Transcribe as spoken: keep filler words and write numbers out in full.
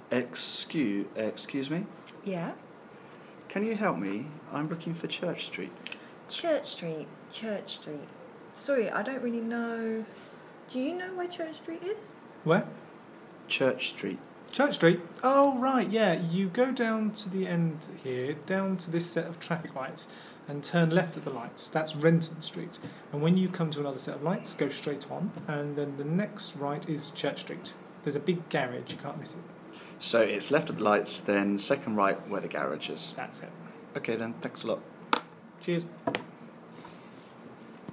Excuse, excuse me? Yeah? Can you help me? I'm looking for Church Street. Church Street, Church Street. Sorry, I don't really know. Do you know where Church Street is? Where? Church Street. Church Street? Oh, right, yeah. You go down to the end here, down to this set of traffic lights, and turn left at the lights. That's Renton Street. And when you come to another set of lights, go straight on, and then the next right is Church Street. There's a big garage, you can't miss it. So it's left at the lights, then second right where the garage is. That's it. Okay then, thanks a lot. Cheers.